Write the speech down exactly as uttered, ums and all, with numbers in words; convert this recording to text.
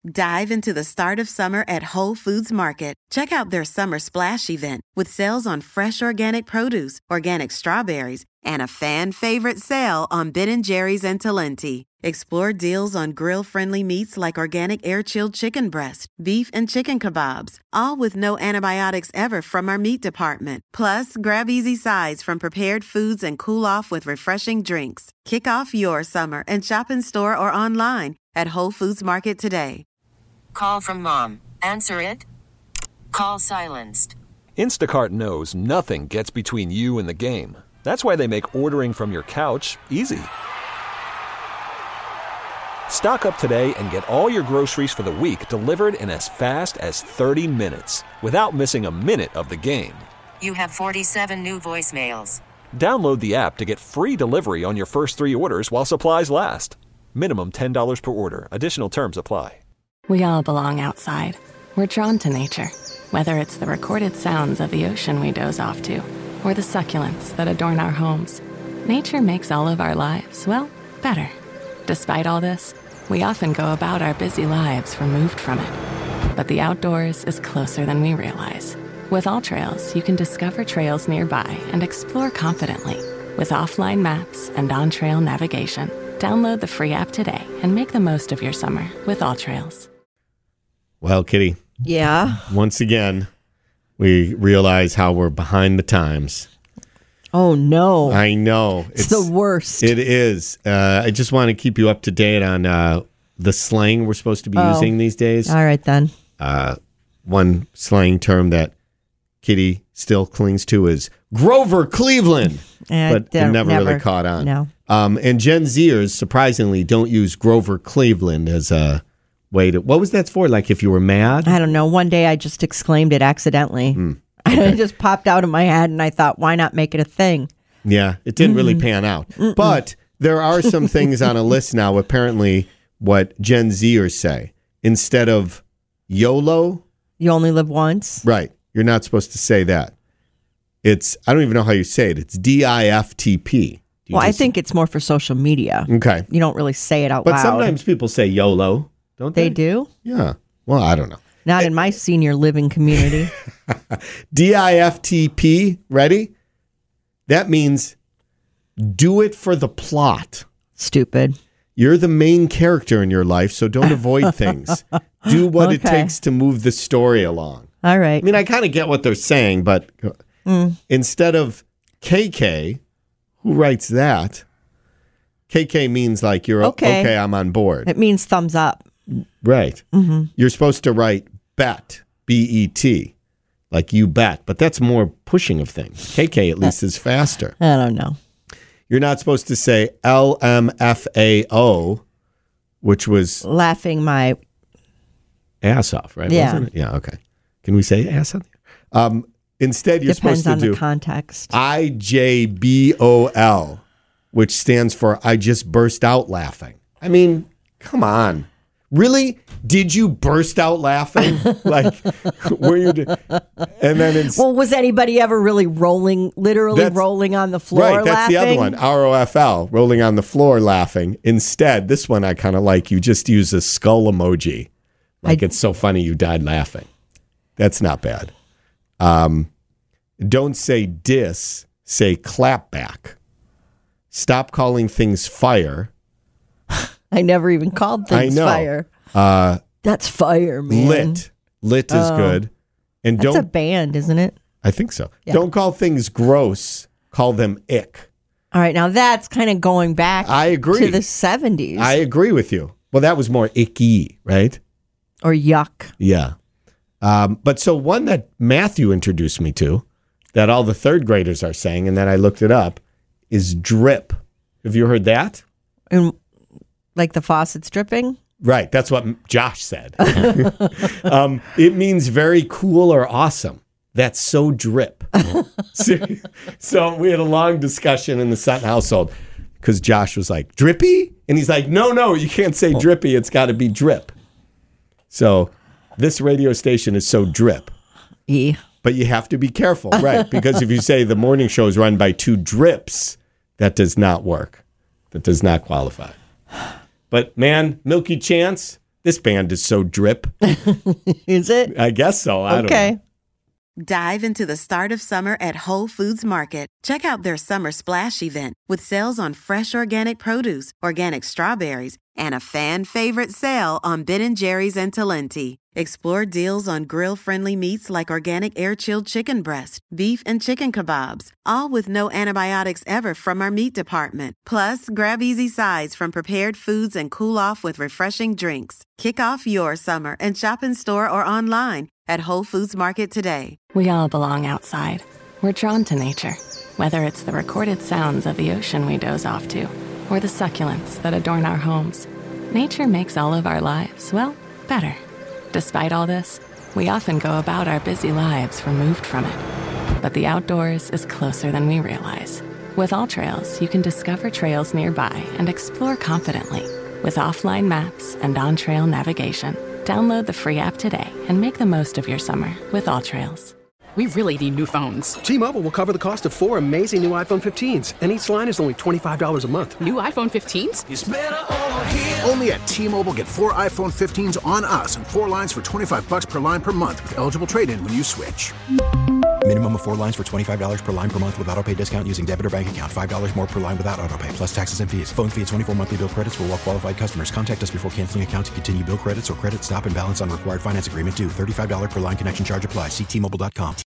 Dive into the start of summer at Whole Foods Market. Check out their Summer Splash event with sales on fresh organic produce, organic strawberries, and a fan-favorite sale on Ben and Jerry's and Talenti. Explore deals on grill-friendly meats like organic air-chilled chicken breast, beef and chicken kebabs, all with no antibiotics ever from our meat department. Plus, grab easy sides from prepared foods and cool off with refreshing drinks. Kick off your summer and shop in store or online at Whole Foods Market today. Call from mom. Answer it. Call silenced. Instacart knows nothing gets between you and the game. That's why they make ordering from your couch easy. Stock up today and get all your groceries for the week delivered in as fast as thirty minutes without missing a minute of the game. You have forty-seven new voicemails. Download the app to get free delivery on your first three orders while supplies last. Minimum ten dollars per order. Additional terms apply. We all belong outside. We're drawn to nature, whether it's the recorded sounds of the ocean we doze off to, or the succulents that adorn our homes. Nature makes all of our lives, well, better. Despite all this, we often go about our busy lives removed from it. But the outdoors is closer than we realize. With AllTrails, you can discover trails nearby and explore confidently. With offline maps and on-trail navigation, download the free app today and make the most of your summer with AllTrails. Well, Kitty. Yeah. Once again, we realize how we're behind the times. Oh, no. I know. It's, it's the worst. It is. Uh, I just want to keep you up to date on uh, the slang we're supposed to be oh. using these days. All right, then. Uh, one slang term that Kitty still clings to is Grover Cleveland. Uh, but it never, never really caught on. No. Um, and Gen Zers, surprisingly, don't use Grover Cleveland as a way to... What was that for? Like if you were mad? I don't know. One day I just exclaimed it accidentally. Mm. Okay. It just popped out of my head, and I thought, why not make it a thing? Yeah, it didn't mm-hmm. really pan out. Mm-mm. But there are some things on a list now, apparently, what Gen Zers say. Instead of YOLO... You only live once? Right. You're not supposed to say that. It's... I don't even know how you say it. It's D I F T P. Well, I think it's more for social media. Okay. You don't really say it out but loud. But sometimes people say YOLO, don't they? They do? Yeah. Well, I don't know. Not it, in my senior living community. D I F T P, ready? That means do it for the plot. Stupid. You're the main character in your life, so don't avoid things. Do what okay. it takes to move the story along. All right. I mean, I kind of get what they're saying, but mm. instead of K K... Who writes that? K K means like you're okay, okay I'm on board. It means thumbs up. Right. Mm-hmm. You're supposed to write bet, B E T, like you bet. But that's more pushing of things. K K at least is faster. I don't know. You're not supposed to say L M F A O, which was... Laughing my... Ass off, right? Yeah. Wasn't it? Yeah, okay. Can we say ass on there? Um, Instead, you're Depends supposed to on do the context. I J B O L, which stands for I just burst out laughing. I mean, come on. Really? Did you burst out laughing? Like, were you? Do- and then it's... Well, was anybody ever really rolling, literally rolling on the floor right, that's laughing? the other one. R O F L, rolling on the floor laughing. Instead, this one I kind of like. You just use a skull emoji. Like, I, it's so funny you died laughing. That's not bad. Um, don't say diss, say clap back. Stop calling things fire. I never even called things I know. fire. Uh, That's fire, man. Lit. Lit is oh. good. And That's don't, a band, isn't it? I think so. Yeah. Don't call things gross. Call them ick. All right, now that's kind of going back I agree. to the seventies. I agree with you. Well, that was more icky, right? Or yuck. Yeah. Um, but so one that Matthew introduced me to, that all the third graders are saying, and then I looked it up, is drip. Have you heard that? And like the faucet's dripping? Right. That's what Josh said. um, it means very cool or awesome. That's so drip. so, so we had a long discussion in the Sutton household because Josh was like, drippy? And he's like, no, no, you can't say drippy. It's got to be drip. So this radio station is so drip. E. But you have to be careful, right? Because if you say the morning show is run by two drips, that does not work. That does not qualify. But man, Milky Chance, This band is so drip. Is it? I guess so. I Okay. don't know. Dive into the start of summer at Whole Foods Market. Check out their Summer Splash event with sales on fresh organic produce, organic strawberries, and a fan favorite sale on Ben and Jerry's and Talenti. Explore deals on grill-friendly meats like organic air-chilled chicken breast, beef and chicken kebabs, all with no antibiotics ever from our meat department. Plus, grab easy sides from prepared foods and cool off with refreshing drinks. Kick off your summer and shop in store or online at Whole Foods Market today. We all belong outside. We're drawn to nature, whether it's the recorded sounds of the ocean we doze off to, or the succulents that adorn our homes. Nature makes all of our lives, well, better. Despite all this, we often go about our busy lives removed from it. But the outdoors is closer than we realize. With AllTrails, you can discover trails nearby and explore confidently. With offline maps and on-trail navigation, download the free app today and make the most of your summer with AllTrails. We really need new phones. T-Mobile will cover the cost of four amazing new iPhone fifteens, and each line is only twenty-five dollars a month. New iPhone fifteens? It's better over here. Only at T-Mobile, get four iPhone fifteens on us and four lines for twenty-five bucks per line per month with eligible trade-in when you switch. Minimum of four lines for twenty-five dollars per line per month with autopay discount using debit or bank account. five dollars more per line without autopay, plus taxes and fees. Phone fee at twenty-four monthly bill credits for well-qualified customers. Contact us before canceling account to continue bill credits or credit stop and balance on required finance agreement due. thirty-five dollars per line connection charge applies. See T Mobile dot com.